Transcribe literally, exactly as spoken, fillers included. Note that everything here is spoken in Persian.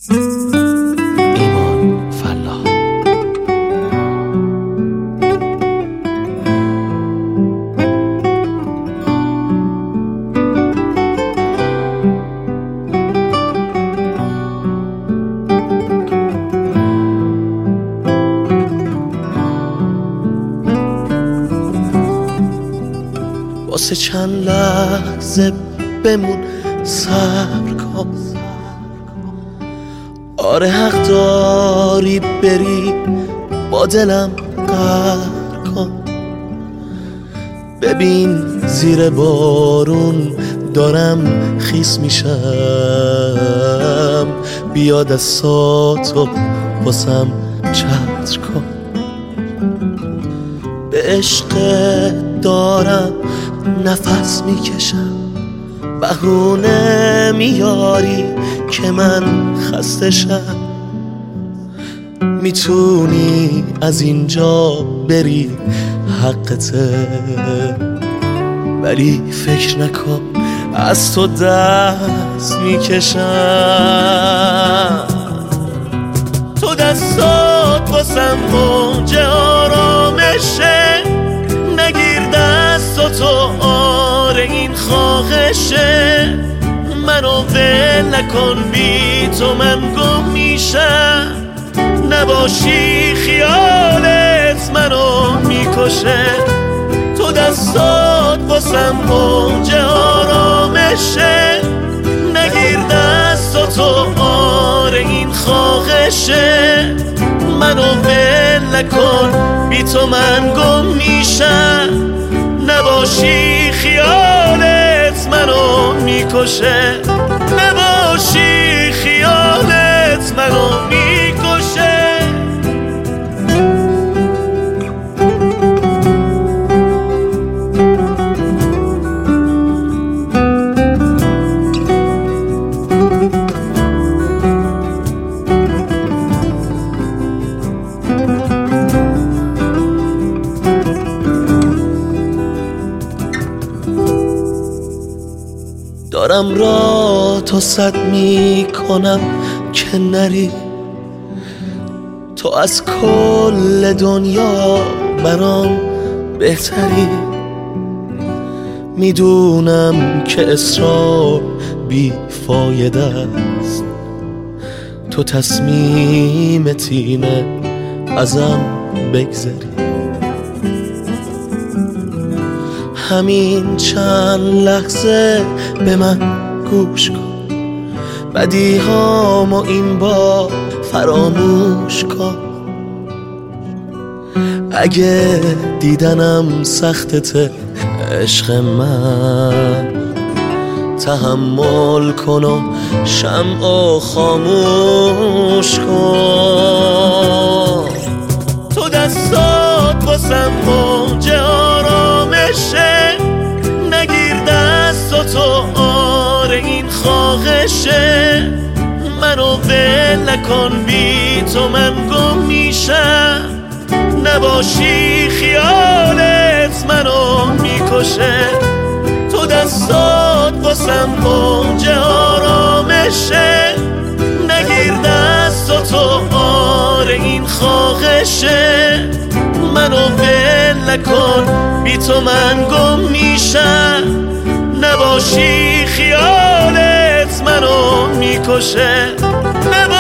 ایمان فلاح. واسه چند لحظه بمون صبر کن، آره حق داری بری با دلم قهر کن. ببین زیر بارون دارم خیس میشم، بیا دستاتو واسم چتر کن. به عشق دارم نفس میکشم، بهونه میاری که من خسته شم. میتونی از اینجا بری حقته، ولی فکر نکن از تو دست میکشم. تو دستات واسم موج آرامشه، نگیر دستاتو آره این خواهشه. منو ول نکن بی تو من گم میشم، نباشی خیالت منو میکشه. تو دستات واسم موج آرامشه، نگیر دستاتو آره این خواهشه. منو ول نکن بی تو من گم میشم، نباشی خیالت منو میکشه. نباشی خیالت منو میکشه. دارم را تو صد می کنم که نری، تو از کل دنیا برام بهتری. میدونم که اصرار بی فایده است، تو تصمیمت اینه ازم بگذری. همین چند لحظه به من گوش کن، بدیهامو این بار فراموش کن. اگه دیدنم سختته عشق من، تحمل کن و شمعو خاموش کن. تو دستات واسم موج آرامشه، نگیر دستاتو آره این خواهشه. منو ول نکن بی تو من گم میشم، نباشی خیالت منو میکشه. تو دستات واسم موج آرامشه، نگیر دستاتو آره این خواهشه. منو ول نکن بی تو من گم میشم، نباشی خیالت منو میکشه.